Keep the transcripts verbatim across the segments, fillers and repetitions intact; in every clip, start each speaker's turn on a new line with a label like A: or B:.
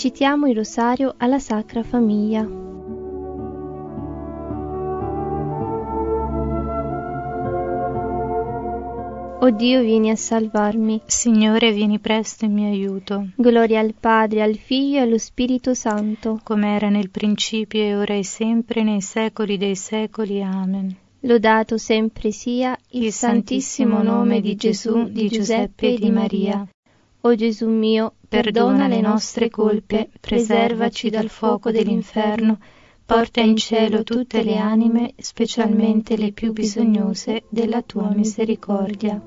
A: recitiamo il rosario alla Sacra Famiglia. O Dio, vieni a salvarmi.
B: Signore, vieni presto in mio aiuto.
A: Gloria al Padre, al Figlio e allo Spirito Santo,
B: come era nel principio e ora e sempre, nei secoli dei secoli. Amen.
A: Lodato sempre sia il,
B: il santissimo nome di Gesù, di Giuseppe e di Maria.
A: O Gesù mio, perdona le nostre colpe, preservaci dal fuoco dell'inferno, porta in cielo tutte le anime, specialmente le più bisognose della tua misericordia.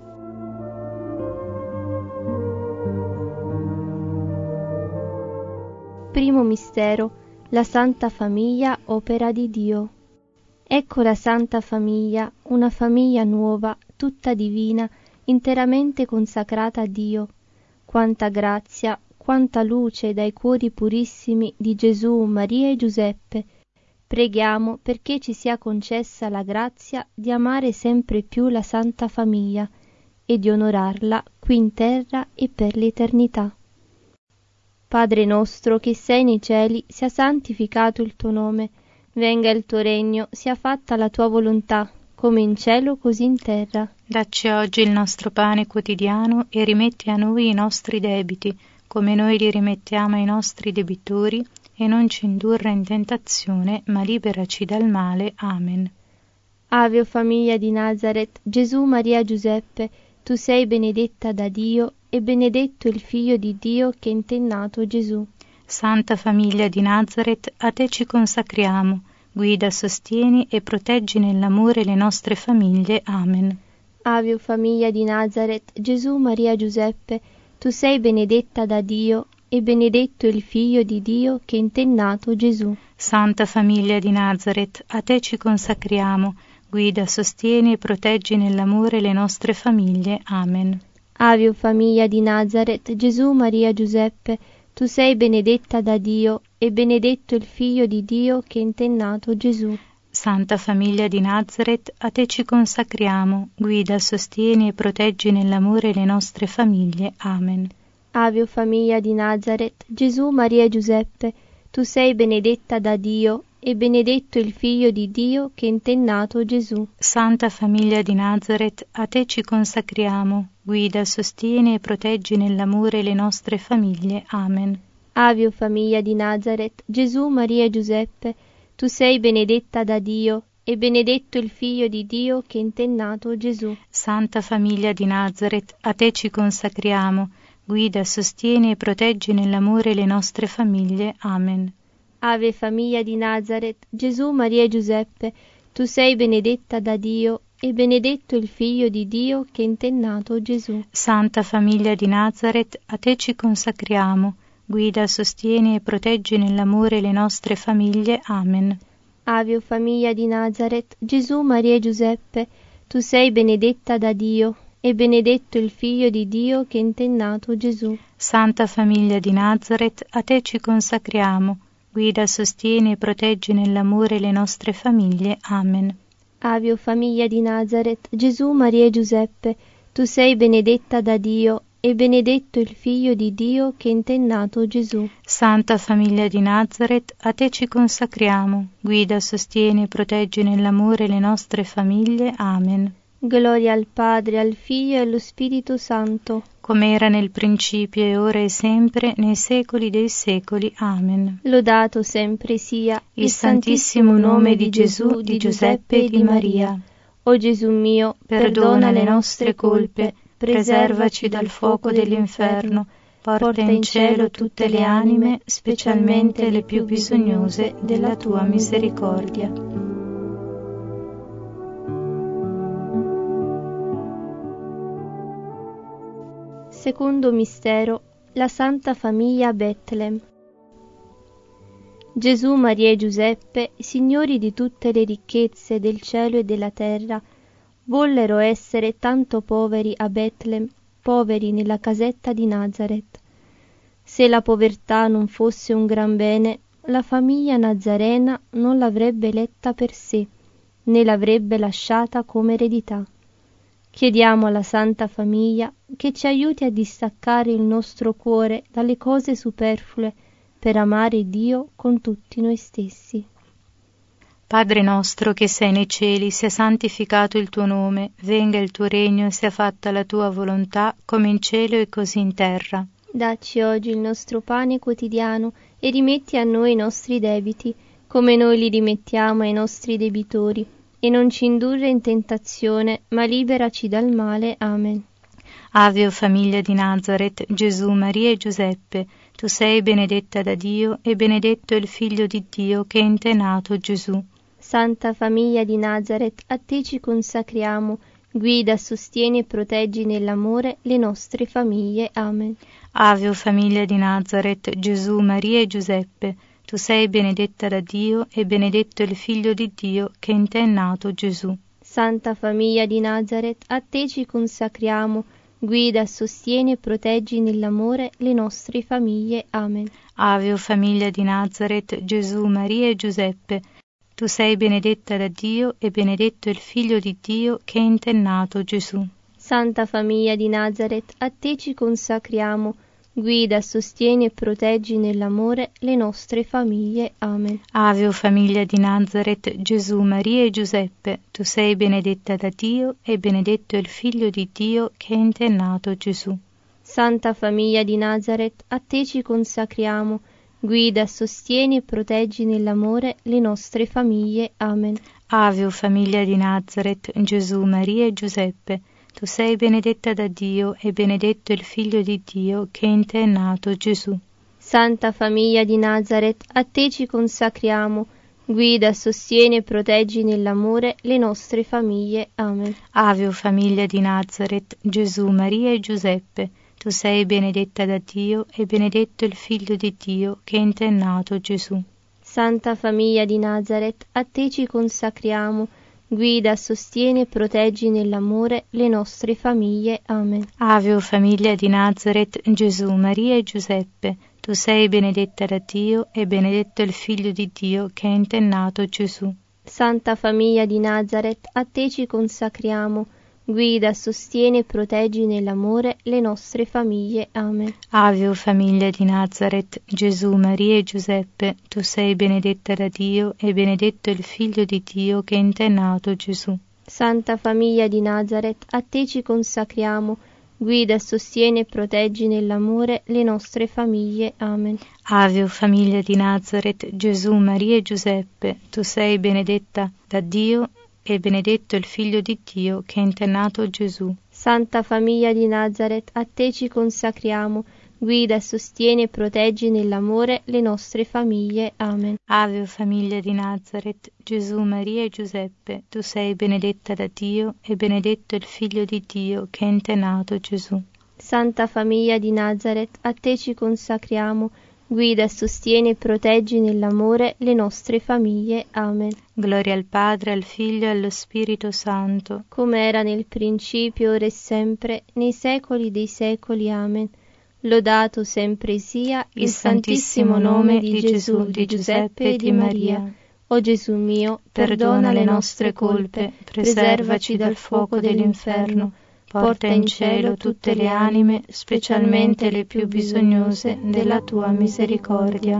A: Primo mistero: la Santa Famiglia, opera di Dio. Ecco la Santa Famiglia, una famiglia nuova, tutta divina, interamente consacrata a Dio. Quanta grazia, quanta luce dai cuori purissimi di Gesù, Maria e Giuseppe. Preghiamo perché ci sia concessa la grazia di amare sempre più la Santa Famiglia e di onorarla qui in terra e per l'eternità. Padre nostro che sei nei cieli, sia santificato il tuo nome, venga il tuo regno, sia fatta la tua volontà, come in cielo così in terra.
B: Dacci oggi il nostro pane quotidiano e rimetti a noi i nostri debiti, come noi li rimettiamo ai nostri debitori, e non ci indurre in tentazione, ma liberaci dal male. Amen.
A: Ave o famiglia di Nazaret, Gesù, Maria, Giuseppe, tu sei benedetta da Dio, e benedetto il Figlio di Dio che in te è nato, Gesù.
B: Santa Famiglia di Nazaret, a te ci consacriamo, guida, sostieni e proteggi nell'amore le nostre famiglie. Amen.
A: Ave o famiglia di Nazaret, Gesù, Maria, Giuseppe, tu sei benedetta da Dio, e benedetto il Figlio di Dio che in te è nato, Gesù.
B: Santa Famiglia di Nazaret, a te ci consacriamo, guida, sostieni e proteggi nell'amore le nostre famiglie. Amen.
A: Ave o famiglia di Nazaret, Gesù, Maria, Giuseppe, tu sei benedetta da Dio, e benedetto il Figlio di Dio che in te è nato, Gesù.
B: Santa Famiglia di Nazaret, a te ci consacriamo, guida, sostieni e proteggi nell'amore le nostre famiglie. Amen.
A: Ave o famiglia di Nazaret, Gesù, Maria e Giuseppe, tu sei benedetta da Dio, e benedetto il Figlio di Dio che in te è nato, Gesù.
B: Santa Famiglia di Nazaret, a te ci consacriamo, guida, sostieni e proteggi nell'amore le nostre famiglie. Amen.
A: Ave o famiglia di Nazaret, Gesù, Maria e Giuseppe, tu sei benedetta da Dio, e benedetto il Figlio di Dio che in te è nato, Gesù.
B: Santa Famiglia di Nazaret, a te ci consacriamo, guida, sostieni e proteggi nell'amore le nostre famiglie. Amen.
A: Ave famiglia di Nazaret, Gesù, Maria e Giuseppe, tu sei benedetta da Dio, e benedetto il Figlio di Dio che in te è nato, Gesù.
B: Santa Famiglia di Nazaret, a te ci consacriamo, guida, sostieni e proteggi nell'amore le nostre famiglie. Amen.
A: Ave o famiglia di Nazaret, Gesù, Maria e Giuseppe, tu sei benedetta da Dio, e benedetto il Figlio di Dio che in te è nato, Gesù.
B: Santa Famiglia di Nazaret, a te ci consacriamo, guida, sostieni e proteggi nell'amore le nostre famiglie. Amen.
A: Ave o famiglia di Nazaret, Gesù, Maria e Giuseppe, tu sei benedetta da Dio, e benedetto il Figlio di Dio che in te è nato, Gesù.
B: Santa Famiglia di Nazaret, a te ci consacriamo, guida, sostieni e proteggi nell'amore le nostre famiglie. Amen.
A: Gloria al Padre, al Figlio e allo Spirito Santo,
B: come era nel principio e ora e sempre, nei secoli dei secoli. Amen.
A: Lodato sempre sia
B: il santissimo nome di Gesù, di Giuseppe e di Maria.
A: O Gesù mio,
B: perdona le nostre colpe, preservaci dal fuoco dell'inferno, porta in cielo tutte le anime, specialmente le più bisognose della tua misericordia.
A: Secondo mistero: la Santa Famiglia a Betlem. Gesù, Maria e Giuseppe, signori di tutte le ricchezze del cielo e della terra, vollero essere tanto poveri a Betlem, poveri nella casetta di Nazaret. Se la povertà non fosse un gran bene, la famiglia nazarena non l'avrebbe eletta per sé, né l'avrebbe lasciata come eredità. Chiediamo alla Santa Famiglia che ci aiuti a distaccare il nostro cuore dalle cose superflue per amare Dio con tutti noi stessi.
B: Padre nostro che sei nei cieli, sia santificato il tuo nome, venga il tuo regno, sia fatta la tua volontà, come in cielo e così in terra.
A: Dacci oggi il nostro pane quotidiano e rimetti a noi i nostri debiti, come noi li rimettiamo ai nostri debitori, e non ci indurre in tentazione, ma liberaci dal male. Amen.
B: Ave o famiglia di Nazaret, Gesù, Maria e Giuseppe, tu sei benedetta da Dio e benedetto è il Figlio di Dio che è in te è nato, Gesù.
A: Santa famiglia di Nazaret, a te ci consacriamo, guida, sostieni e proteggi nell'amore le nostre famiglie. Amen.
B: Ave o famiglia di Nazaret, Gesù, Maria e Giuseppe, tu sei benedetta da Dio e benedetto è il Figlio di Dio che in te è nato, Gesù.
A: Santa famiglia di Nazaret, a te ci consacriamo, guida, sostieni e proteggi nell'amore le nostre famiglie. Amen.
B: Ave o famiglia di Nazaret, Gesù, Maria e Giuseppe, tu sei benedetta da Dio e benedetto è il Figlio di Dio che è in te è nato, Gesù.
A: Santa famiglia di Nazaret, a te ci consacriamo, guida, sostieni e proteggi nell'amore le nostre famiglie. Amen.
B: Ave o famiglia di Nazaret, Gesù, Maria e Giuseppe, tu sei benedetta da Dio e benedetto è il Figlio di Dio che è in te è nato, Gesù.
A: Santa famiglia di Nazaret, a te ci consacriamo, guida, sostieni e proteggi nell'amore le nostre famiglie. Amen.
B: Ave o famiglia di Nazaret, Gesù, Maria e Giuseppe, tu sei benedetta da Dio e benedetto è il Figlio di Dio che in te è nato, Gesù.
A: Santa famiglia di Nazaret, a te ci consacriamo, guida, sostieni e proteggi nell'amore le nostre famiglie. Amen.
B: Ave o famiglia di Nazaret, Gesù, Maria e Giuseppe, tu sei benedetta da Dio e benedetto è il Figlio di Dio che in te è nato, Gesù.
A: Santa famiglia di Nazaret, a te ci consacriamo, guida, sostieni e proteggi nell'amore le nostre famiglie. Amen.
B: Ave o famiglia di Nazaret, Gesù, Maria e Giuseppe, tu sei benedetta da Dio e benedetto è il Figlio di Dio che è in te è nato, Gesù.
A: Santa famiglia di Nazaret, a te ci consacriamo, guida, sostieni e proteggi nell'amore le nostre famiglie. Amen.
B: Ave o famiglia di Nazaret, Gesù, Maria e Giuseppe, tu sei benedetta da Dio e benedetto è il Figlio di Dio che in te è nato, Gesù.
A: Santa famiglia di Nazaret, a te ci consacriamo, guida, sostieni e proteggi nell'amore le nostre famiglie. Amen.
B: Ave o famiglia di Nazaret, Gesù, Maria e Giuseppe, tu sei benedetta da Dio e benedetto è il Figlio di Dio che è in te è nato, Gesù.
A: Santa famiglia di Nazaret, a te ci consacriamo, guida, sostieni e proteggi nell'amore le nostre famiglie. Amen.
B: Ave o famiglia di Nazaret, Gesù, Maria e Giuseppe, tu sei benedetta da Dio e benedetto è il Figlio di Dio che è in te è nato, Gesù.
A: Santa famiglia di Nazaret, a te ci consacriamo, guida, sostieni e proteggi nell'amore le nostre famiglie. Amen.
B: Gloria al Padre, al Figlio e allo Spirito Santo,
A: come era nel principio, ora e sempre, nei secoli dei secoli. Amen. Lodato sempre sia il, il santissimo nome di Gesù, di Giuseppe e di Maria. O Gesù mio, perdona le nostre colpe, preservaci dal fuoco dell'inferno, porta in cielo tutte le anime, specialmente le più bisognose della tua misericordia.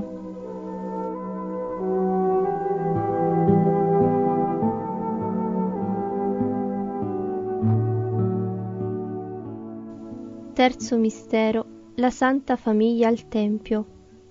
A: Terzo mistero, la Santa Famiglia al Tempio.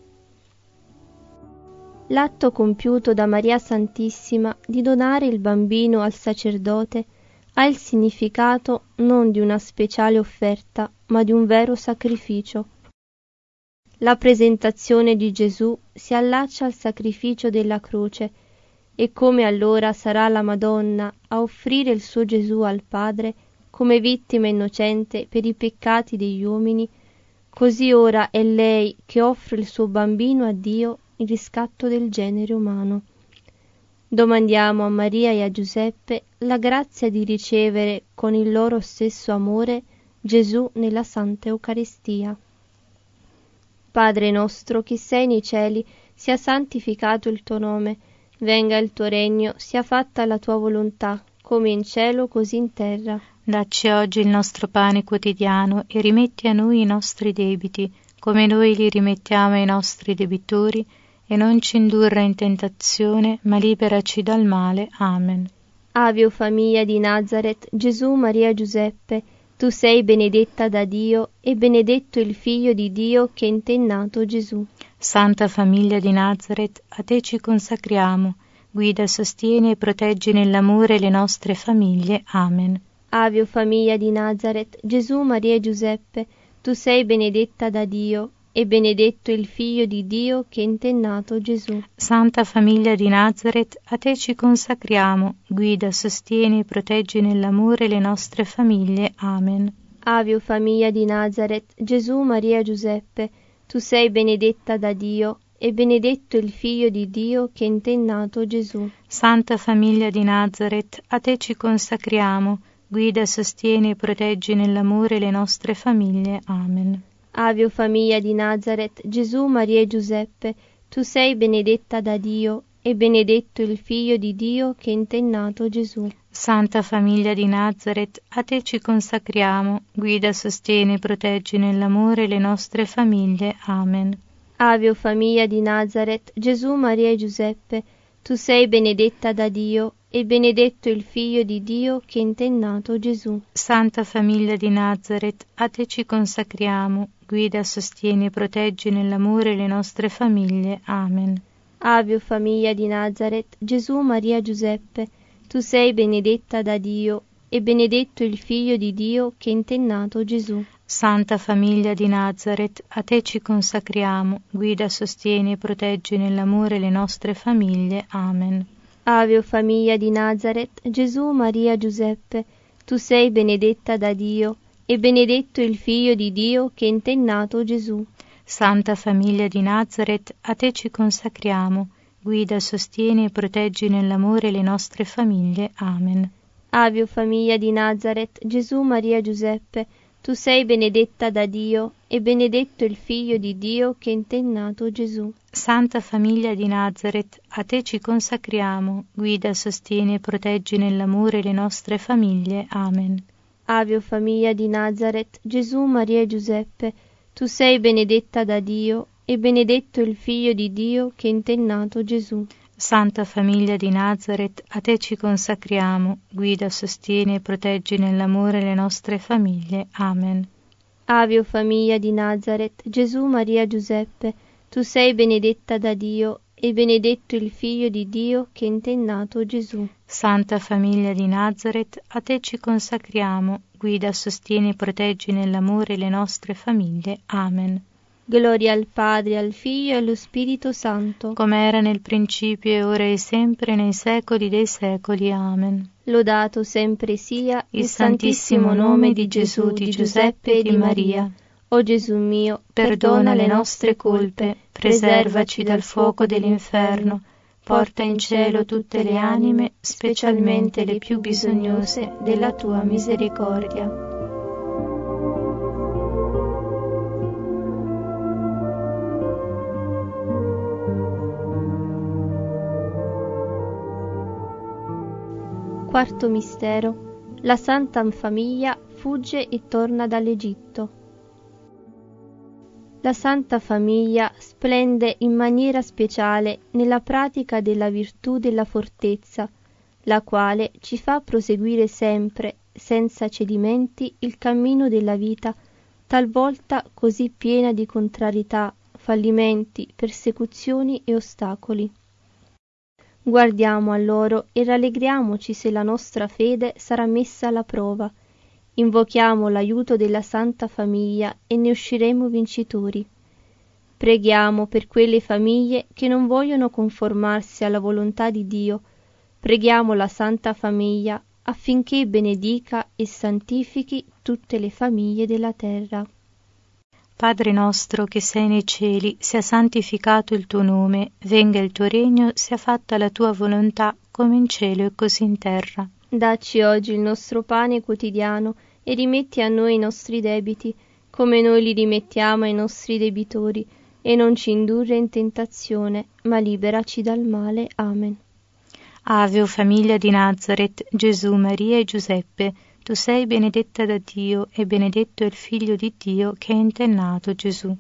A: L'atto compiuto da Maria Santissima di donare il bambino al sacerdote ha il significato non di una speciale offerta, ma di un vero sacrificio. La presentazione di Gesù si allaccia al sacrificio della croce, e come allora sarà la Madonna a offrire il suo Gesù al Padre come vittima innocente per i peccati degli uomini, così ora è lei che offre il suo bambino a Dio in riscatto del genere umano. Domandiamo a Maria e a Giuseppe la grazia di ricevere con il loro stesso amore Gesù nella Santa Eucaristia. Padre nostro che sei nei cieli, sia santificato il tuo nome, venga il tuo regno, sia fatta la tua volontà, come in cielo così in terra.
B: Dacci oggi il nostro pane quotidiano e rimetti a noi i nostri debiti, come noi li rimettiamo ai nostri debitori, e non ci indurre in tentazione, ma liberaci dal male. Amen.
A: Ave o famiglia di Nazaret, Gesù, Maria, Giuseppe, tu sei benedetta da Dio, e benedetto il Figlio di Dio che in te è nato, Gesù.
B: Santa famiglia di Nazaret, a te ci consacriamo, guida, sostieni e proteggi nell'amore le nostre famiglie. Amen.
A: Ave o famiglia di Nazaret, Gesù, Maria e Giuseppe, tu sei benedetta da Dio, e benedetto il Figlio di Dio che in te è nato, Gesù.
B: Santa famiglia di Nazaret, a te ci consacriamo, guida, sostieni e proteggi nell'amore le nostre famiglie. Amen.
A: Ave o famiglia di Nazaret, Gesù, Maria e Giuseppe, tu sei benedetta da Dio, e benedetto il Figlio di Dio che in te è nato, Gesù.
B: Santa famiglia di Nazaret, a te ci consacriamo, guida, sostieni e proteggi nell'amore le nostre famiglie. Amen.
A: Ave o famiglia di Nazaret, Gesù, Maria e Giuseppe, tu sei benedetta da Dio, e benedetto il Figlio di Dio che in te è nato, Gesù.
B: Santa famiglia di Nazaret, a te ci consacriamo, guida, sostieni e proteggi nell'amore le nostre famiglie. Amen.
A: Ave o famiglia di Nazaret, Gesù, Maria e Giuseppe, tu sei benedetta da Dio, e benedetto il Figlio di Dio che in te è nato, Gesù.
B: Santa famiglia di Nazaret, a te ci consacriamo, guida, sostieni e proteggi nell'amore le nostre famiglie. Amen.
A: Ave o famiglia di Nazaret, Gesù, Maria e Giuseppe, tu sei benedetta da Dio, e benedetto il Figlio di Dio che in te è nato, Gesù.
B: Santa famiglia di Nazaret, a te ci consacriamo, guida, sostieni e proteggi nell'amore le nostre famiglie. Amen.
A: Ave o famiglia di Nazaret, Gesù, Maria, Giuseppe, tu sei benedetta da Dio, e benedetto il Figlio di Dio che in te è nato, Gesù.
B: Santa famiglia di Nazaret, a te ci consacriamo, guida, sostieni e proteggi nell'amore le nostre famiglie. Amen.
A: Ave o famiglia di Nazaret, Gesù, Maria, Giuseppe, tu sei benedetta da Dio, e benedetto il Figlio di Dio che in te è nato, Gesù.
B: Santa famiglia di Nazaret, a te ci consacriamo, guida, sostieni e proteggi nell'amore le nostre famiglie. Amen.
A: Ave o famiglia di Nazaret, Gesù, Maria e Giuseppe, tu sei benedetta da Dio, e benedetto il Figlio di Dio che in te è nato, Gesù.
B: Santa famiglia di Nazaret, a te ci consacriamo, guida, sostieni e proteggi nell'amore le nostre famiglie. Amen.
A: Ave o famiglia di Nazaret, Gesù, Maria e Giuseppe, tu sei benedetta da Dio, e benedetto il Figlio di Dio che in te è nato, Gesù.
B: Santa famiglia di Nazaret, a te ci consacriamo, guida, sostieni e proteggi nell'amore le nostre famiglie. Amen.
A: Gloria al Padre, al Figlio e allo Spirito Santo,
B: come era nel principio e ora e sempre nei secoli dei secoli. Amen.
A: Lodato sempre sia
B: il santissimo nome di Gesù, di Giuseppe e di Maria.
A: O Gesù mio,
B: perdona le nostre colpe, preservaci dal fuoco dell'inferno, porta in cielo tutte le anime, specialmente le più bisognose della tua misericordia.
A: Quarto mistero. La Santa Famiglia fugge e torna dall'Egitto. La Santa Famiglia splende in maniera speciale nella pratica della virtù della fortezza, la quale ci fa proseguire sempre, senza cedimenti, il cammino della vita, talvolta così piena di contrarietà, fallimenti, persecuzioni e ostacoli. Guardiamo a loro e rallegriamoci se la nostra fede sarà messa alla prova. Invochiamo l'aiuto della Santa Famiglia e ne usciremo vincitori. Preghiamo per quelle famiglie che non vogliono conformarsi alla volontà di Dio. Preghiamo la Santa Famiglia affinché benedica e santifichi tutte le famiglie della terra.
B: Padre nostro che sei nei cieli, sia santificato il tuo nome, venga il tuo regno, sia fatta la tua volontà, come in cielo e così in terra.
A: Dacci oggi il nostro pane quotidiano e rimetti a noi i nostri debiti, come noi li rimettiamo ai nostri debitori, e non ci indurre in tentazione, ma liberaci dal male. Amen.
B: Ave o famiglia di Nazaret, Gesù, Maria e Giuseppe, tu sei benedetta da Dio, e benedetto è il Figlio di Dio che è in te nato, Gesù.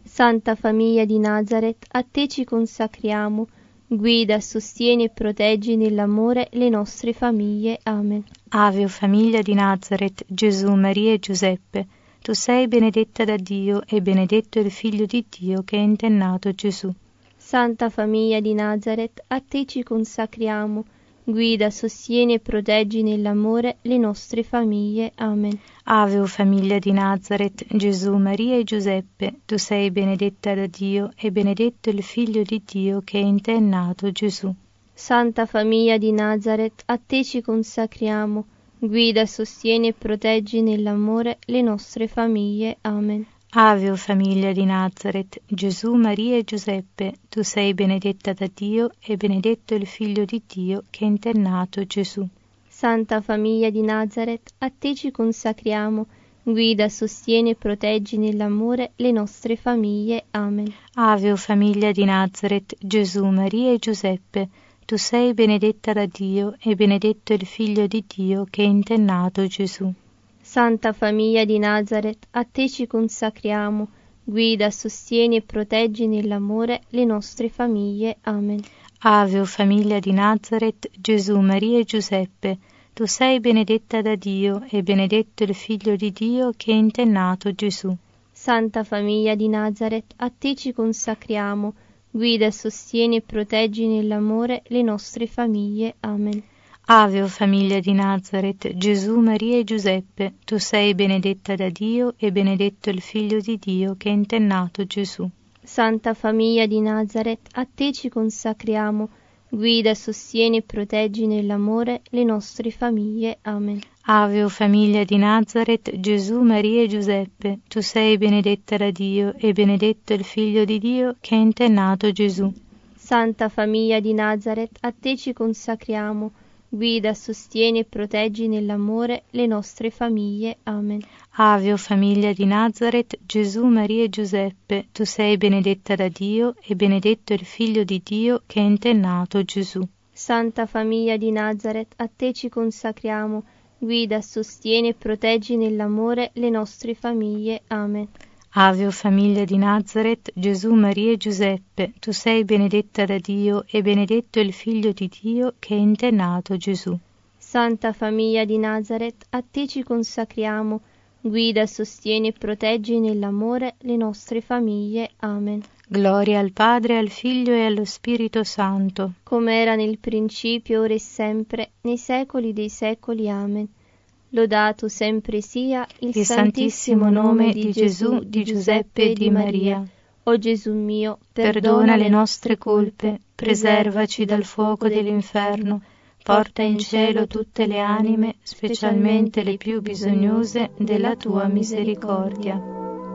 A: Santa famiglia di Nazaret, a te ci consacriamo. Guida, sostieni e proteggi nell'amore le nostre famiglie. Amen.
B: Ave o famiglia di Nazaret, Gesù, Maria e Giuseppe, tu sei benedetta da Dio e benedetto il Figlio di Dio che è in te nato, Gesù.
A: Santa famiglia di Nazaret, a te ci consacriamo. Guida, sostieni e proteggi nell'amore le nostre famiglie. Amen.
B: Ave o famiglia di Nazaret, Gesù, Maria e Giuseppe, tu sei benedetta da Dio e benedetto il Figlio di Dio che è in te nato, Gesù.
A: Santa famiglia di Nazaret, a te ci consacriamo. Guida, sostieni e proteggi nell'amore le nostre famiglie. Amen.
B: Ave o famiglia di Nazaret, Gesù, Maria e Giuseppe, tu sei benedetta da Dio e benedetto il Figlio di Dio che è in te nato, Gesù.
A: Santa famiglia di Nazaret, a te ci consacriamo. Guida, sostieni e proteggi nell'amore le nostre famiglie. Amen.
B: Ave o famiglia di Nazaret, Gesù, Maria e Giuseppe, tu sei benedetta da Dio e benedetto il Figlio di Dio che è in te nato, Gesù.
A: Santa famiglia di Nazaret, a te ci consacriamo. Guida, sostieni e proteggi nell'amore le nostre famiglie. Amen.
B: Ave o famiglia di Nazaret, Gesù, Maria e Giuseppe, tu sei benedetta da Dio e benedetto il Figlio di Dio che è in te nato, Gesù.
A: Santa famiglia di Nazaret, a te ci consacriamo. Guida, sostieni e proteggi nell'amore le nostre famiglie. Amen.
B: Ave o famiglia di Nazaret, Gesù, Maria e Giuseppe, tu sei benedetta da Dio e benedetto il Figlio di Dio che è in te nato, Gesù.
A: Santa famiglia di Nazaret, a te ci consacriamo. Guida, sostieni e proteggi nell'amore le nostre famiglie. Amen.
B: Ave o famiglia di Nazaret, Gesù, Maria e Giuseppe, tu sei benedetta da Dio e benedetto il Figlio di Dio che è in te nato, Gesù.
A: Santa famiglia di Nazaret, a te ci consacriamo. Guida, sostieni e proteggi nell'amore le nostre famiglie. Amen.
B: Ave o famiglia di Nazaret, Gesù, Maria e Giuseppe, tu sei benedetta da Dio e benedetto il Figlio di Dio che è in te nato, Gesù.
A: Santa famiglia di Nazaret, a te ci consacriamo. Guida, sostieni e proteggi nell'amore le nostre famiglie. Amen.
B: Ave o famiglia di Nazaret, Gesù, Maria e Giuseppe, tu sei benedetta da Dio e benedetto il Figlio di Dio che è in te nato, Gesù.
A: Santa famiglia di Nazaret, a te ci consacriamo. Guida, sostieni e proteggi nell'amore le nostre famiglie. Amen.
B: Gloria al Padre, al Figlio e allo Spirito Santo,
A: come era nel principio, ora e sempre, nei secoli dei secoli. Amen. Lodato sempre sia il,
B: il santissimo nome di Gesù, di Giuseppe e di Maria.
A: O Gesù mio, perdona,
B: perdona le nostre colpe, preservaci dal fuoco dell'inferno, porta in cielo tutte le anime, specialmente le più bisognose della tua misericordia.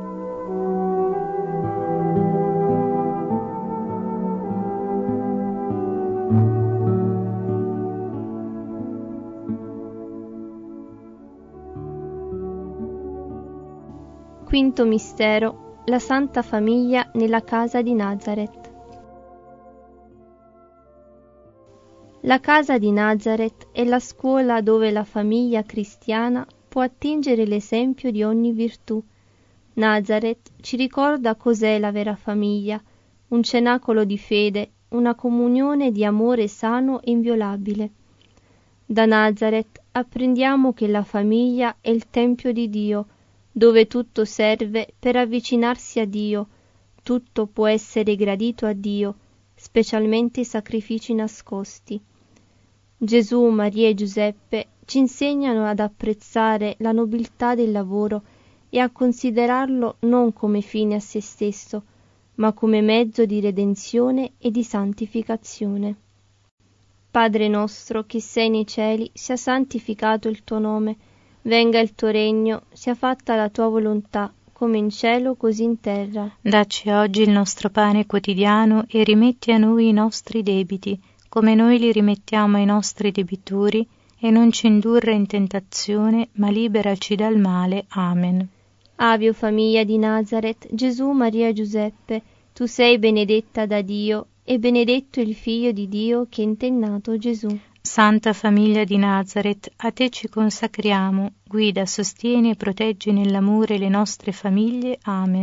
A: Quinto mistero, la Santa Famiglia nella casa di Nazaret. La casa di Nazaret è la scuola dove la famiglia cristiana può attingere l'esempio di ogni virtù. Nazaret ci ricorda cos'è la vera famiglia, un cenacolo di fede, una comunione di amore sano e inviolabile. Da Nazaret apprendiamo che la famiglia è il tempio di Dio, dove tutto serve per avvicinarsi a Dio, tutto può essere gradito a Dio, specialmente i sacrifici nascosti. Gesù, Maria e Giuseppe ci insegnano ad apprezzare la nobiltà del lavoro e a considerarlo non come fine a se stesso, ma come mezzo di redenzione e di santificazione. Padre nostro che sei nei cieli, sia santificato il tuo nome, venga il tuo regno, sia fatta la tua volontà, come in cielo così in terra.
B: Dacci oggi il nostro pane quotidiano e rimetti a noi i nostri debiti, come noi li rimettiamo ai nostri debitori, e non ci indurre in tentazione, ma liberaci dal male. Amen.
A: Ave o famiglia di Nazaret, Gesù, Maria e Giuseppe, tu sei benedetta da Dio, e benedetto il Figlio di Dio che è in te è nato, Gesù.
B: Santa famiglia di Nazaret, a te ci consacriamo, guida, sostieni e proteggi nell'amore le nostre famiglie. Amen.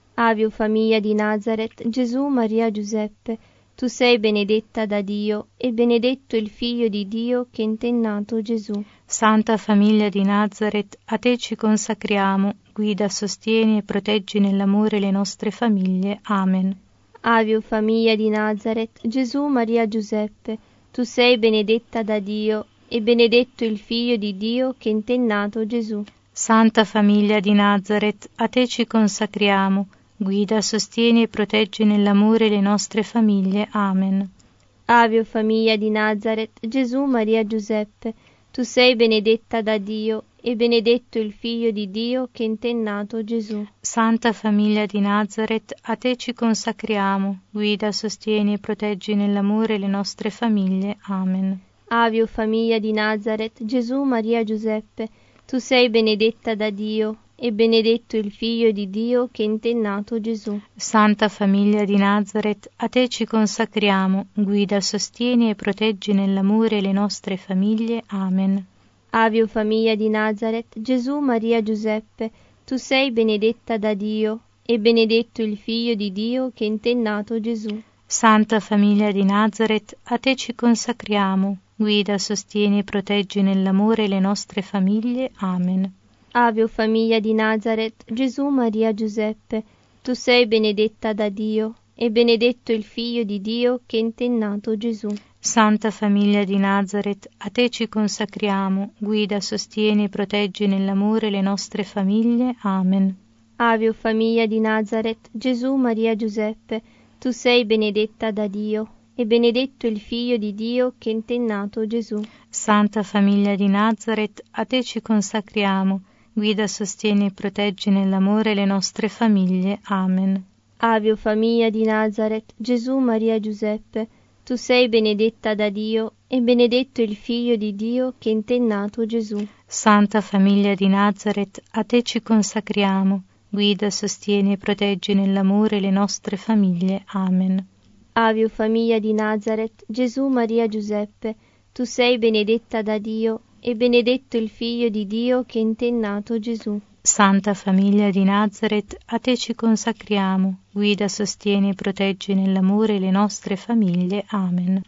A: Ave o famiglia di Nazareth, Gesù, Maria, Giuseppe, tu sei benedetta da Dio, e benedetto il Figlio di Dio che in te è nato, Gesù.
B: Santa famiglia di Nazareth, a te ci consacriamo, guida, sostieni e proteggi nell'amore le nostre famiglie. Amen.
A: Ave o famiglia di Nazareth, Gesù, Maria, Giuseppe, tu sei benedetta da Dio, e benedetto il Figlio di Dio che in te è nato, Gesù.
B: Santa famiglia di Nazareth, a te ci consacriamo, guida, sostieni e proteggi nell'amore le nostre famiglie. Amen.
A: Ave o famiglia di Nazareth, Gesù, Maria, Giuseppe, tu sei benedetta da Dio, e benedetto il Figlio di Dio che in te è nato, Gesù.
B: Santa famiglia di Nazareth, a te ci consacriamo, guida, sostieni e proteggi nell'amore le nostre famiglie. Amen.
A: Ave o famiglia di Nazareth, Gesù, Maria, Giuseppe, tu sei benedetta da Dio, e benedetto il Figlio di Dio che in te è nato, Gesù.
B: Santa famiglia di Nazareth, a te ci consacriamo, guida, sostieni e proteggi nell'amore le nostre famiglie. Amen.
A: Ave o famiglia di Nazareth, Gesù, Maria, Giuseppe, tu sei benedetta da Dio, e benedetto il Figlio di Dio che in te è nato, Gesù.
B: Santa famiglia di Nazareth, a te ci consacriamo, guida, sostieni e proteggi nell'amore le nostre famiglie. Amen.
A: Ave o famiglia di Nazareth, Gesù, Maria, Giuseppe, tu sei benedetta da Dio, e benedetto il Figlio di Dio che in te è nato, Gesù.
B: Santa famiglia di Nazareth, a te ci consacriamo, guida, sostieni e proteggi nell'amore le nostre famiglie. Amen.
A: Ave o famiglia di Nazareth, Gesù, Maria, Giuseppe, tu sei benedetta da Dio, e benedetto il Figlio di Dio che in te è nato, Gesù.
B: Santa famiglia di Nazareth, a te ci consacriamo, guida, sostieni e proteggi nell'amore le nostre famiglie. Amen.
A: Ave o famiglia di Nazareth, Gesù, Maria, Giuseppe, tu sei benedetta da Dio, e benedetto il Figlio di Dio che in te è nato, Gesù.
B: Santa famiglia di Nazareth, a te ci consacriamo, guida, sostieni e proteggi nell'amore le nostre famiglie. Amen.
A: Ave o famiglia di Nazareth, Gesù, Maria, Giuseppe, tu sei benedetta da Dio, e benedetto il Figlio di Dio che in te è nato, Gesù.
B: Santa famiglia di Nazareth, a te ci consacriamo, guida, sostieni e proteggi nell'amore le nostre famiglie. Amen.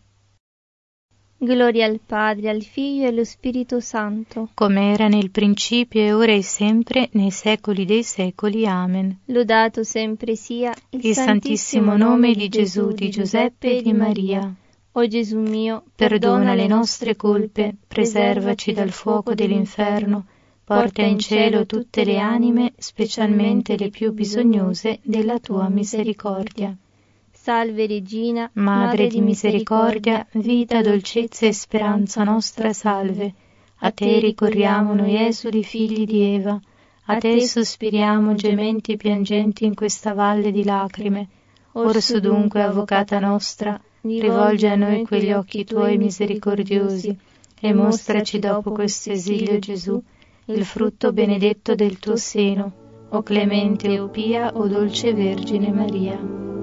A: Gloria al Padre, al Figlio e allo Spirito Santo,
B: come era nel principio e ora e sempre, nei secoli dei secoli. Amen.
A: Lodato sempre sia il,
B: il santissimo nome di Gesù, di Giuseppe e di Maria.
A: O Gesù mio,
B: perdona le nostre colpe, preservaci dal fuoco dell'inferno, porta in cielo tutte le anime, specialmente le più bisognose della tua misericordia.
A: Salve Regina,
B: Madre di misericordia, vita, dolcezza e speranza nostra, salve. A te ricorriamo noi esuli figli di Eva, a te sospiriamo gementi e piangenti in questa valle di lacrime. Orso dunque, avvocata nostra, rivolgi a noi quegli occhi tuoi misericordiosi, e mostraci dopo questo esilio Gesù, il frutto benedetto del tuo seno, o clemente, o pia, o dolce Vergine Maria.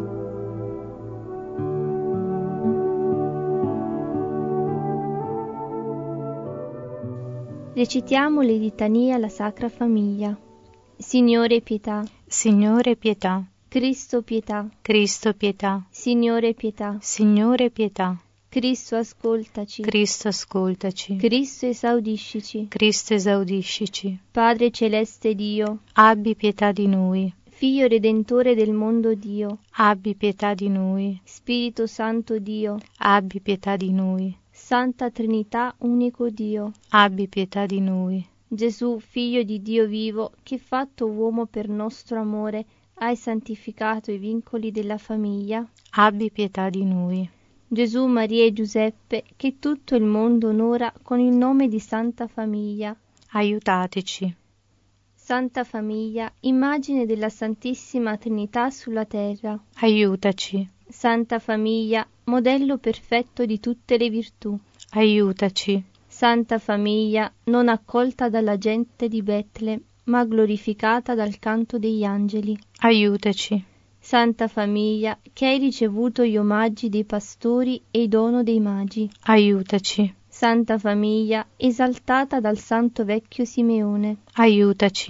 A: Recitiamo le litanie alla Sacra Famiglia. Signore pietà.
B: Signore pietà.
A: Cristo pietà.
B: Cristo pietà.
A: Signore pietà.
B: Signore pietà.
A: Cristo ascoltaci.
B: Cristo ascoltaci.
A: Cristo esaudiscici.
B: Cristo esaudiscici.
A: Padre celeste Dio,
B: abbi pietà di noi.
A: Figlio redentore del mondo Dio,
B: abbi pietà di noi.
A: Spirito Santo Dio,
B: abbi pietà di noi.
A: Santa Trinità, unico Dio,
B: abbi pietà di noi.
A: Gesù, Figlio di Dio vivo, che fatto uomo per nostro amore, hai santificato i vincoli della famiglia,
B: abbi pietà di noi.
A: Gesù, Maria e Giuseppe, che tutto il mondo onora con il nome di Santa Famiglia,
B: aiutateci.
A: Santa Famiglia, immagine della Santissima Trinità sulla terra,
B: aiutaci.
A: Santa Famiglia, modello perfetto di tutte le virtù,
B: aiutaci.
A: Santa Famiglia, non accolta dalla gente di Betlemme, ma glorificata dal canto degli angeli, aiutaci. Santa Famiglia, che hai ricevuto gli omaggi dei pastori e il dono dei magi, aiutaci. Santa Famiglia, esaltata dal santo vecchio Simeone,
B: aiutaci.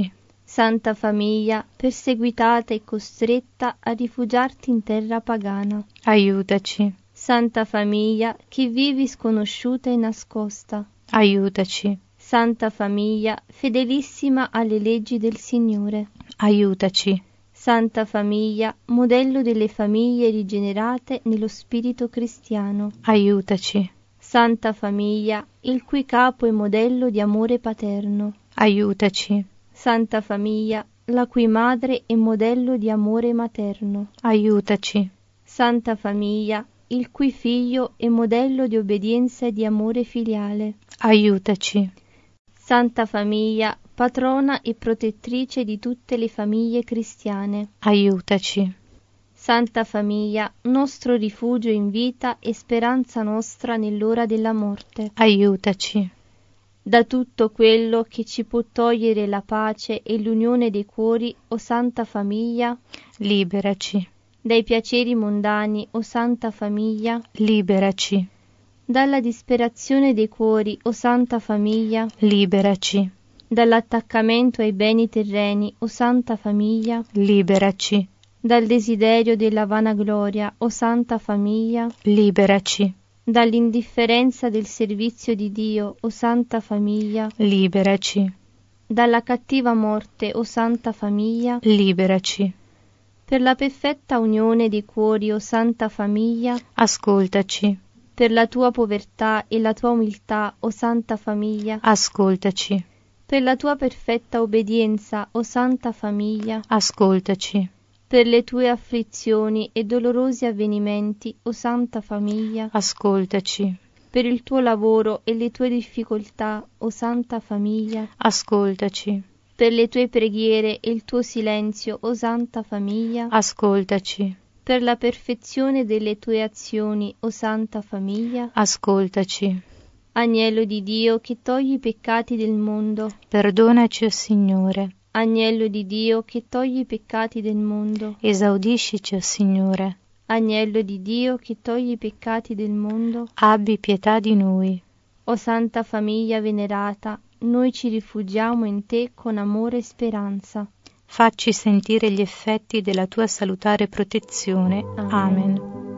A: Santa Famiglia, perseguitata e costretta a rifugiarti in terra pagana,
B: aiutaci.
A: Santa Famiglia, che vivi sconosciuta e nascosta,
B: aiutaci.
A: Santa Famiglia, fedelissima alle leggi del Signore,
B: aiutaci.
A: Santa Famiglia, modello delle famiglie rigenerate nello spirito cristiano,
B: aiutaci.
A: Santa Famiglia, il cui capo è modello di amore paterno,
B: aiutaci.
A: Santa Famiglia, la cui madre è modello di amore materno,
B: aiutaci.
A: Santa Famiglia, il cui figlio è modello di obbedienza e di amore filiale,
B: aiutaci.
A: Santa Famiglia, patrona e protettrice di tutte le famiglie cristiane,
B: aiutaci.
A: Santa Famiglia, nostro rifugio in vita e speranza nostra nell'ora della morte,
B: aiutaci.
A: Da tutto quello che ci può togliere la pace e l'unione dei cuori, o Santa Famiglia,
B: liberaci.
A: Dai piaceri mondani, o Santa Famiglia,
B: liberaci.
A: Dalla disperazione dei cuori, o Santa Famiglia,
B: liberaci.
A: Dall'attaccamento ai beni terreni, o Santa Famiglia,
B: liberaci.
A: Dal desiderio della vanagloria, o Santa Famiglia,
B: liberaci.
A: Dall'indifferenza del servizio di Dio, o Santa Famiglia,
B: liberaci.
A: Dalla cattiva morte, o Santa Famiglia,
B: liberaci.
A: Per la perfetta unione dei cuori, o Santa Famiglia,
B: ascoltaci.
A: Per la tua povertà e la tua umiltà, o Santa Famiglia,
B: ascoltaci.
A: Per la tua perfetta obbedienza, o Santa Famiglia,
B: ascoltaci.
A: Per le tue afflizioni e dolorosi avvenimenti, o Santa Famiglia,
B: ascoltaci.
A: Per il tuo lavoro e le tue difficoltà, o Santa Famiglia,
B: ascoltaci.
A: Per le tue preghiere e il tuo silenzio, o Santa Famiglia,
B: ascoltaci.
A: Per la perfezione delle tue azioni, o Santa Famiglia,
B: ascoltaci.
A: Agnello di Dio che togli i peccati del mondo,
B: perdonaci, o Signore.
A: Agnello di Dio che togli i peccati del mondo,
B: esaudiscici, o Signore.
A: Agnello di Dio che togli i peccati del mondo,
B: abbi pietà di noi.
A: O Santa Famiglia venerata, noi ci rifugiamo in te con amore e speranza.
B: Facci sentire gli effetti della tua salutare protezione. Amen. Amen.